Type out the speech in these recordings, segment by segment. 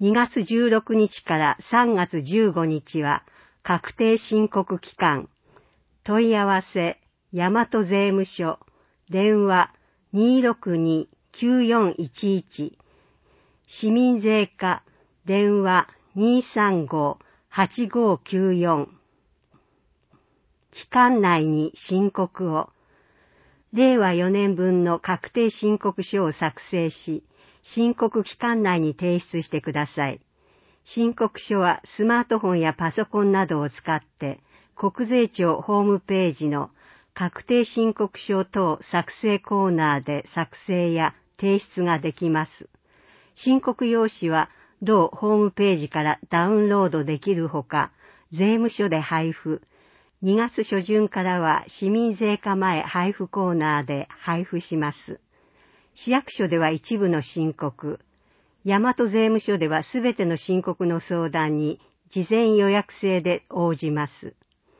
2月16日から3月15日は確定申告期間。問い合わせ、大和税務署、電話262-9411、市民税課、電話235-8594。期間内に申告を。令和4年分の確定申告書を作成し、申告期間内に提出してください。申告書はスマートフォンやパソコンなどを使って、国税庁ホームページの確定申告書等作成コーナーで作成や提出ができます。申告用紙は同ホームページからダウンロードできるほか、税務署で配布。2月初旬からは市民税課前配布コーナーで配布します。市役所では一部の申告。大和税務署ではすべての申告の相談に事前予約制で応じます。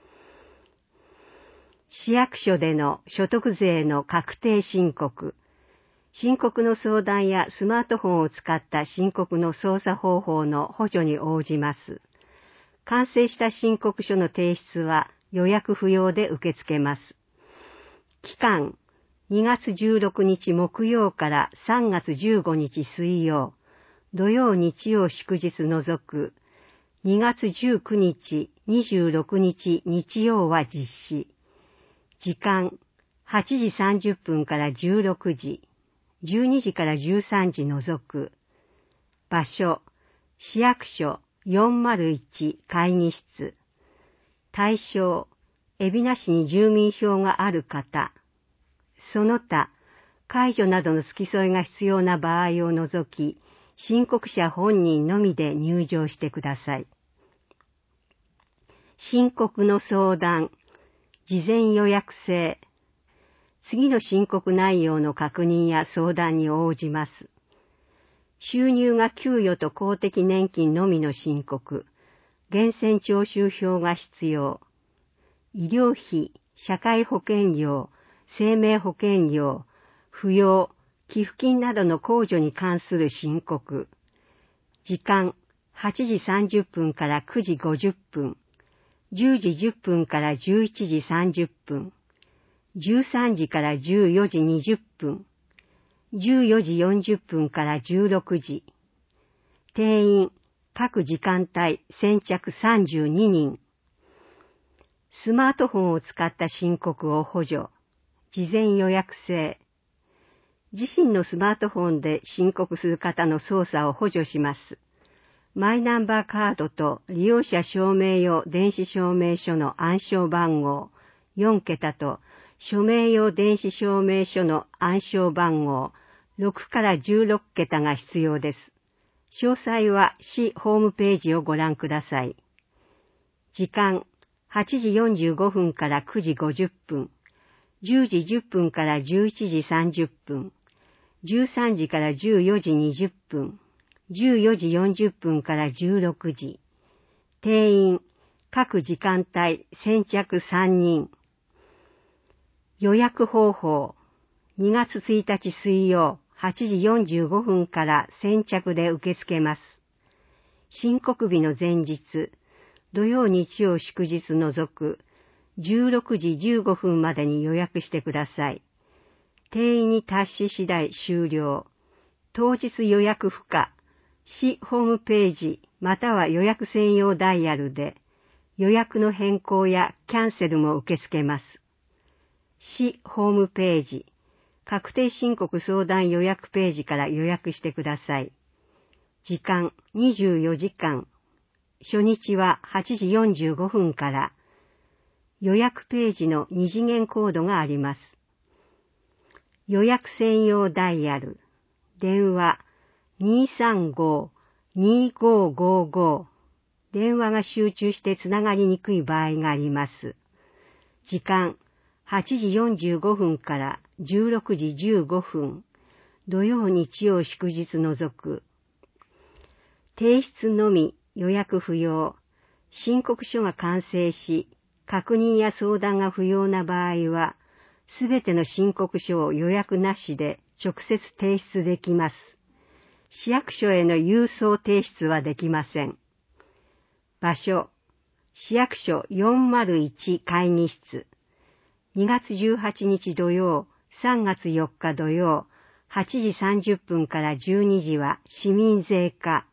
市役所での所得税の確定申告。申告の相談やスマートフォンを使った申告の操作方法の補助に応じます。完成した申告書の提出は予約不要で受け付けます。期間、2月16日木曜から3月15日水曜、土曜日曜祝日除く、2月19日、26日日曜は実施。時間、8時30分から16時、12時から13時除く。場所、市役所401会議室。対象、海老名市に住民票がある方。その他、介助などの付き添いが必要な場合を除き、申告者本人のみで入場してください。申告の相談、事前予約制。次の申告内容の確認や相談に応じます。収入が給与と公的年金のみの申告。源泉徴収票が必要。医療費、社会保険料、生命保険料、扶養、寄付金などの控除に関する申告。時間、8時30分から9時50分。10時10分から11時30分、13時から14時20分、14時40分から16時。定員、各時間帯先着32人。スマートフォンを使った申告を補助。事前予約制。自身のスマートフォンで申告する方の操作を補助します。マイナンバーカードと利用者証明用電子証明書の暗証番号4桁と署名用電子証明書の暗証番号6から16桁が必要です。詳細は市ホームページをご覧ください。時間、8時45分から9時50分、10時10分から11時30分、13時から14時20分、14時40分から16時。定員、各時間帯先着3人。予約方法、2月1日水曜8時45分から先着で受け付けます。申告日の前日、土曜日曜祝日除く16時15分までに予約してください。定員に達し次第終了。当日予約不可。市ホームページまたは予約専用ダイヤルで予約の変更やキャンセルも受け付けます。市ホームページ、確定申告相談予約ページから予約してください。時間24時間。初日は8時45分から。予約ページの2次元コードがあります。予約専用ダイヤル。電話235-2555。電話が集中してつながりにくい場合があります。時間8時45分から16時15分。土曜日曜祝日除く。提出のみ予約不要。申告書が完成し、確認や相談が不要な場合は、すべての申告書を予約なしで直接提出できます。 市役所への郵送提出はできません。場所、市役所401会議室。2月18日土曜、3月4日土曜、8時30分から12時は市民税課。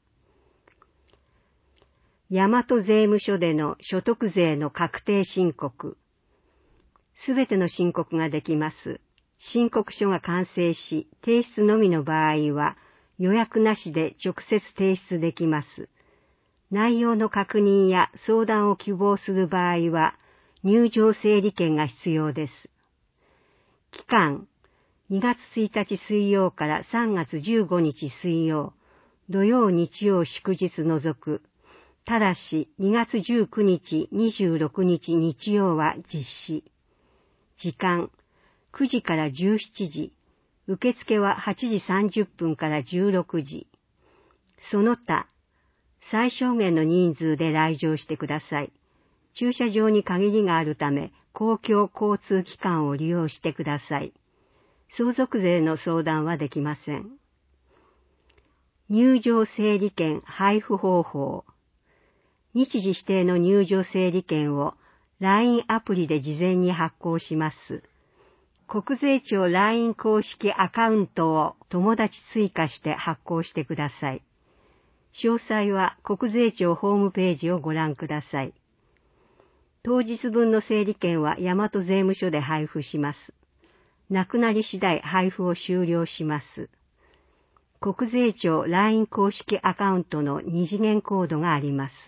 大和税務署での所得税の確定申告。すべての申告ができます。申告書が完成し、提出のみの場合は、予約なしで直接提出できます。内容の確認や相談を希望する場合は、入場整理券が必要です。期間、2月1日水曜から3月15日水曜、土曜日曜祝日除く。ただし、2月19日、26日日曜は実施。時間、9時から17時。受付は8時30分から16時。その他、最小限の人数で来場してください。駐車場に限りがあるため、公共交通機関を利用してください。相続税の相談はできません。入場整理券配布方法。日時指定の入場整理券を LINE アプリで事前に発行します。国税庁 LINE 公式アカウントを友達追加して発行してください。詳細は国税庁ホームページをご覧ください。当日分の整理券は大和税務署で配布します。なくなり次第配布を終了します。国税庁 LINE 公式アカウントの二次元コードがあります。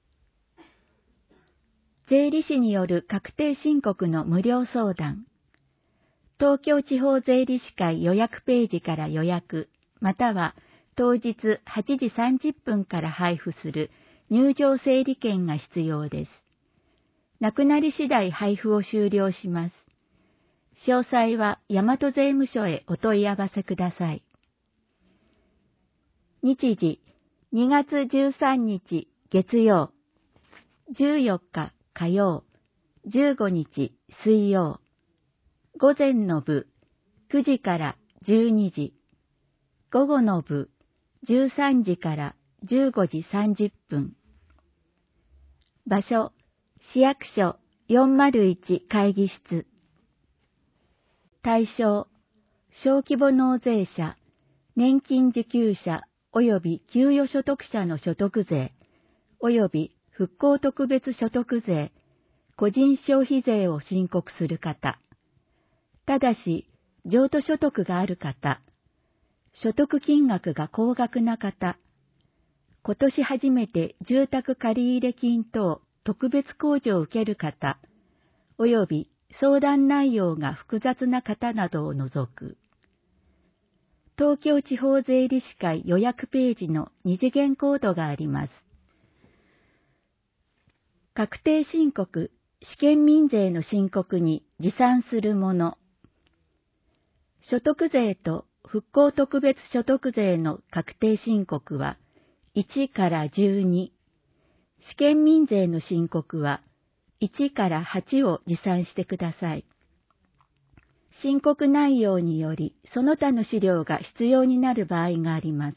税理士による確定申告の無料相談。東京地方税理士会予約ページから予約、または当日8時30分から配布する入場整理券が必要です。なくなり次第配布を終了します。詳細は大和税務署へお問い合わせください。日時、2月13日月曜、14日火曜、15日水曜、午前の部9時から12時、午後の部13時から15時30分。場所、市役所401会議室。対象、小規模納税者、年金受給者及び給与所得者の所得税、及び復興特別所得税、個人消費税を申告する方。ただし、譲渡所得がある方、所得金額が高額な方、今年初めて住宅借入金等特別控除を受ける方、及び相談内容が複雑な方などを除く。東京地方税理士会予約ページの二次元コードがあります。確定申告、試験民税の申告に持参するもの。所得税と復興特別所得税の確定申告は1から12。試験民税の申告は1から8を持参してください。申告内容によりその他の資料が必要になる場合があります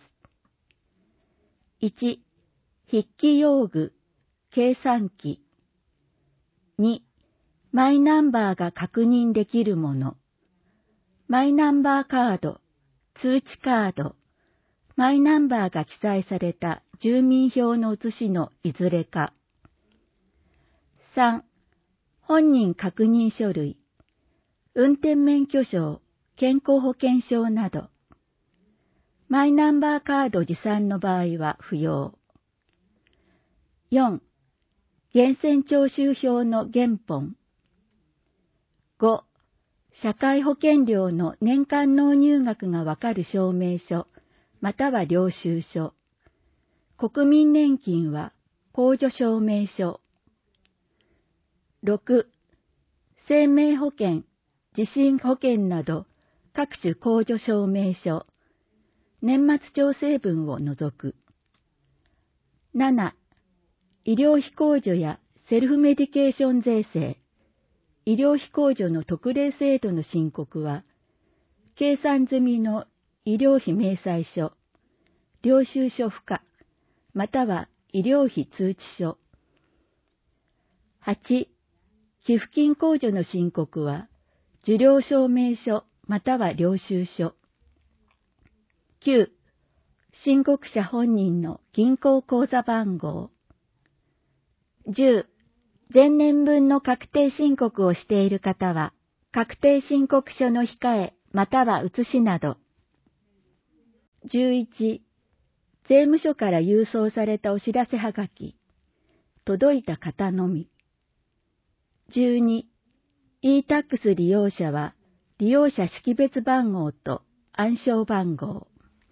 。1、筆記用具、計算機。2、マイナンバーが確認できるもの。マイナンバーカード、通知カード、マイナンバーが記載された住民票の写しのいずれか。3、本人確認書類、運転免許証、健康保険証など。マイナンバーカード持参の場合は不要。4、源泉徴収票の原本。5、社会保険料の年間納入額がわかる証明書、または領収書。国民年金は控除証明書。6、生命保険、地震保険など各種控除証明書。年末調整分を除く。7、医療費控除やセルフメディケーション税制。医療費控除の特例制度の申告は、計算済みの医療費明細書、 領収書付加、または医療費通知書。8、寄付金控除の申告は、受領証明書または領収書。9、申告者本人の銀行口座番号。10、前年分の確定申告をしている方は、確定申告書の控えまたは写しなど。11、税務署から郵送されたお知らせはがき、届いた方のみ。12、e-tax 利用者は、利用者識別番号と暗証番号。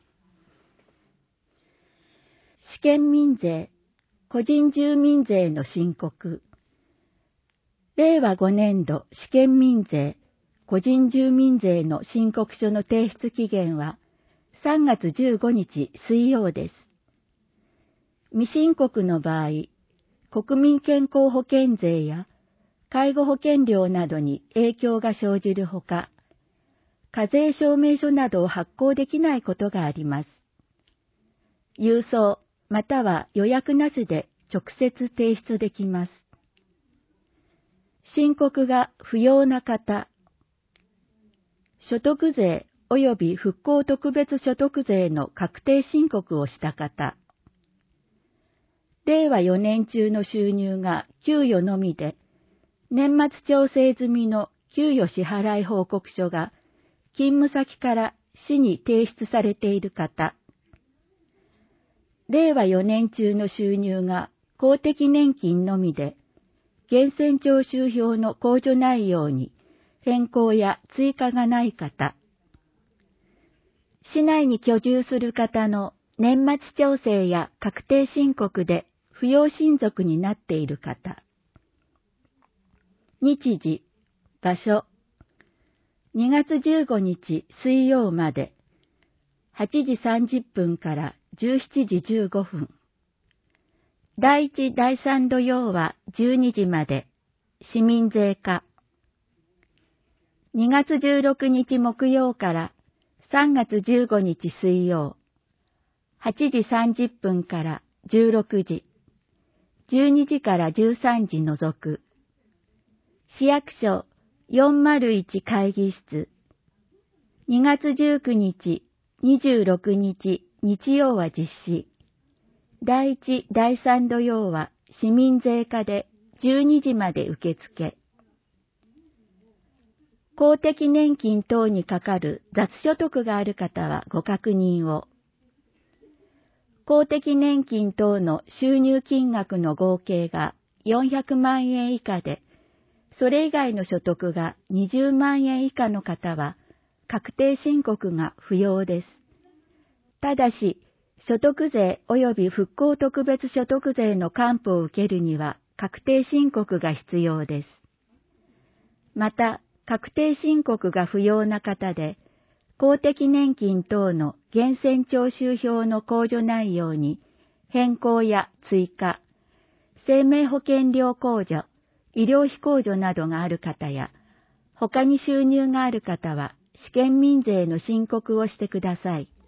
試験民税、個人住民税の申告。令和5年度試験民税、個人住民税の申告書の提出期限は3月15日水曜です。未申告の場合、国民健康保険税や介護保険料などに影響が生じるほか、課税証明書などを発行できないことがあります。郵送または予約なしで直接提出できます。申告が不要な方、所得税及び復興特別所得税の確定申告をした方、令和4年中の収入が給与のみで、年末調整済みの給与支払い報告書が勤務先から市に提出されている方、令和4年中の収入が公的年金のみで、源泉徴収票の控除内容に変更や追加がない方、市内に居住する方の年末調整や確定申告で扶養親族になっている方、日時、場所、2月15日水曜まで、8時30分から17時15分。第1、第3土曜は12時まで、市民税課。2月16日木曜から3月15日水曜、8時30分から16時、12時から13時除く。市役所401会議室。2月19日、26日、日曜は実施。第1、第3土曜は市民税課で12時まで受付。公的年金等にかかる雑所得がある方はご確認を。公的年金等の収入金額の合計が400万円以下で、それ以外の所得が20万円以下の方は、確定申告が不要です。ただし、所得税及び復興特別所得税の還付を受けるには、確定申告が必要です。また、確定申告が不要な方で、公的年金等の源泉徴収票の控除内容に変更や追加、生命保険料控除、医療費控除などがある方や、他に収入がある方は、試験民税の申告をしてください。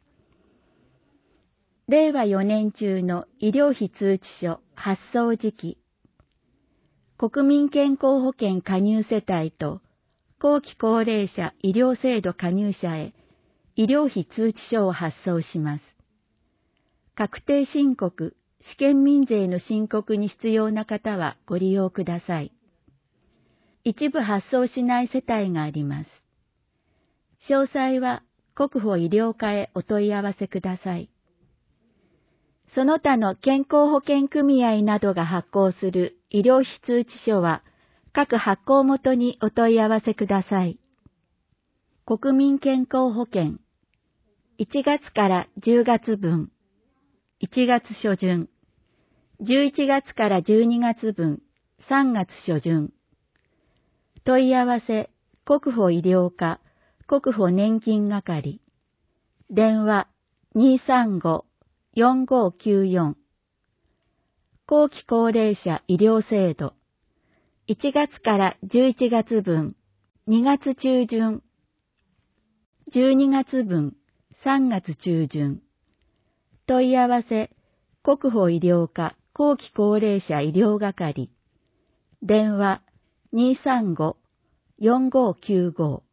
令和4年中の医療費通知書発送時期。国民健康保険加入世帯と後期高齢者医療制度加入者へ医療費通知書を発送します。確定申告、試験民税の申告に必要な方はご利用ください。一部発送しない世帯があります。詳細は国保医療課へお問い合わせください。その他の健康保険組合などが発行する医療費通知書は各発行元にお問い合わせください。国民健康保険1月から10月分、1月初旬、11月から12月分、3月初旬。問い合わせ、国保医療課、国保年金係。電話、235-4594。後期高齢者医療制度。1月から11月分、2月中旬。12月分、3月中旬。 問い合わせ、国保医療課後期高齢者医療係。電話235-4595